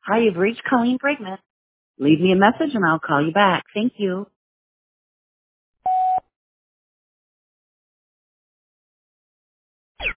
Hi, you've reached Colleen Brigman. Leave me a message and I'll call you back. Thank you.